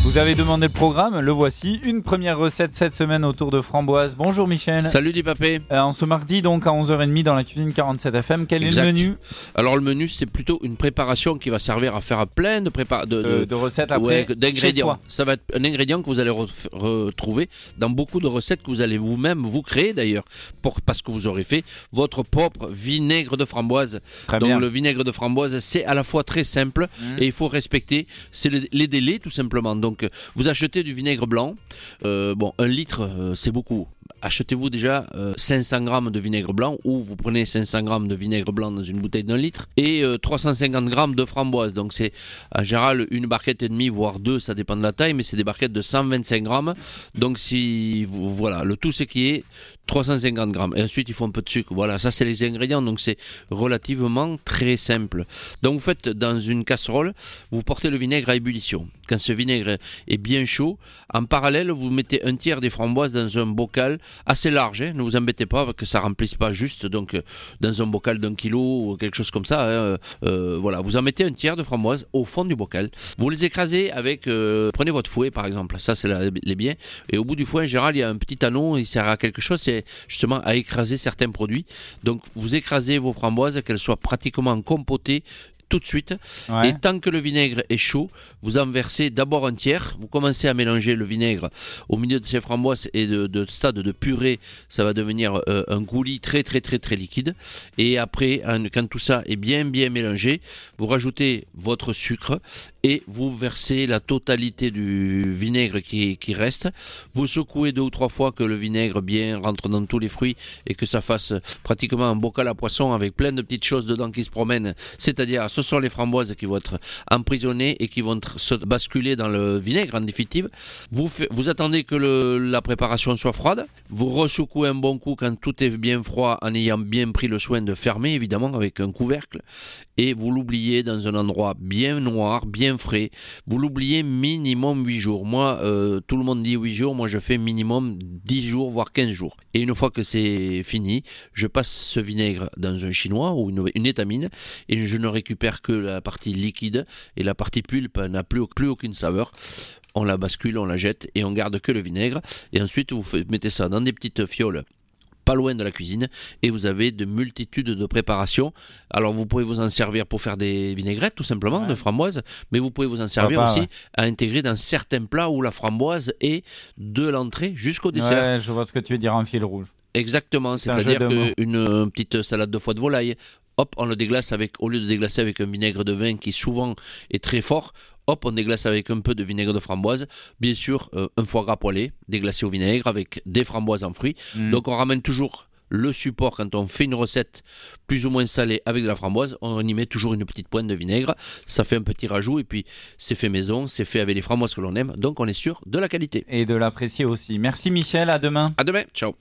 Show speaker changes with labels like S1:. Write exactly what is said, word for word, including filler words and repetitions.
S1: Vous avez demandé le programme, le voici. Une première recette cette semaine autour de framboise. Bonjour Michel.
S2: Salut Di Papé.
S1: Euh, en ce mardi donc à onze heures trente dans la cuisine quarante-sept F M, quel
S2: Exact.
S1: est le menu?
S2: Alors le menu c'est plutôt une préparation qui va servir à faire plein de, prépa- de,
S1: de, de recettes après
S2: ouais, d'ingrédients. Ça va être un ingrédient que vous allez re- retrouver dans beaucoup de recettes que vous allez vous-même vous créer d'ailleurs, pour, parce que vous aurez fait votre propre vinaigre de framboise.
S1: Très
S2: Donc
S1: bien.
S2: le vinaigre de framboise c'est à la fois très simple mmh. et il faut respecter c'est les, les délais tout simplement. Donc vous achetez du vinaigre blanc, euh, bon un litre euh, c'est beaucoup. Achetez-vous déjà euh, cinq cents grammes de vinaigre blanc, ou vous prenez cinq cents grammes de vinaigre blanc dans une bouteille d'un litre, et euh, trois cent cinquante grammes de framboise. Donc c'est en général une barquette et demie, voire deux, ça dépend de la taille, mais c'est des barquettes de cent vingt-cinq grammes. Donc si vous, voilà, le tout c'est qui est trois cent cinquante grammes. Et ensuite il faut un peu de sucre. Voilà, ça c'est les ingrédients. Donc c'est relativement très simple. Donc vous faites dans une casserole, vous portez le vinaigre à ébullition. Quand ce vinaigre est bien chaud, en parallèle vous mettez un tiers des framboises dans un bocal assez large, hein, ne vous embêtez pas que ça remplisse pas juste, donc euh, dans un bocal d'un kilo ou quelque chose comme ça, hein, euh, voilà, vous en mettez un tiers de framboises au fond du bocal, vous les écrasez avec, euh, prenez votre fouet par exemple, ça c'est la, les biens, et au bout du fouet en général il y a un petit anneau, il sert à quelque chose, c'est justement à écraser certains produits, donc vous écrasez vos framboises, qu'elles soient pratiquement compotées tout de suite, ouais. Et tant que le vinaigre est chaud, vous en versez d'abord un tiers, vous commencez à mélanger le vinaigre au milieu de ces framboises et de, de stade de purée, ça va devenir euh, un coulis très très très très liquide, et après quand tout ça est bien bien mélangé, vous rajoutez votre sucre et vous versez la totalité du vinaigre qui, qui reste, vous secouez deux ou trois fois que le vinaigre bien rentre dans tous les fruits et que ça fasse pratiquement un bocal à poisson avec plein de petites choses dedans qui se promènent, c'est-à-dire ce sont les framboises qui vont être emprisonnées et qui vont se basculer dans le vinaigre en définitive. Vous, fait, vous attendez que le, la préparation soit froide, vous ressecouez un bon coup quand tout est bien froid en ayant bien pris le soin de fermer évidemment avec un couvercle, et vous l'oubliez dans un endroit bien noir, bien frais. Vous l'oubliez minimum huit jours. Moi, euh, tout le monde dit huit jours, moi je fais minimum dix jours voire quinze jours. Et une fois que c'est fini, je passe ce vinaigre dans un chinois ou une, une étamine et je ne récupère que la partie liquide et la partie pulpe n'a plus, plus aucune saveur. On la bascule, on la jette et on garde que le vinaigre. Et ensuite vous mettez ça dans des petites fioles pas loin de la cuisine et vous avez de multitudes de préparations. Alors vous pouvez vous en servir pour faire des vinaigrettes tout simplement, ouais. de framboise, mais vous pouvez vous en servir pas, aussi ouais. à intégrer dans certains plats où la framboise est de l'entrée jusqu'au dessert.
S1: Ouais, je vois ce que tu veux dire en fil rouge.
S2: Exactement, c'est c'est-à-dire qu'une petite salade de foie de volaille, hop, on le déglace avec, au lieu de déglacer avec un vinaigre de vin qui souvent est très fort, hop, on déglace avec un peu de vinaigre de framboise. Bien sûr, euh, un foie gras poêlé, déglacé au vinaigre avec des framboises en fruits. Mmh. Donc on ramène toujours le support quand on fait une recette plus ou moins salée avec de la framboise, on y met toujours une petite pointe de vinaigre. Ça fait un petit rajout et puis c'est fait maison, c'est fait avec les framboises que l'on aime. Donc on est sûr de la qualité.
S1: Et de l'apprécier aussi. Merci Michel, à demain.
S2: À demain, ciao.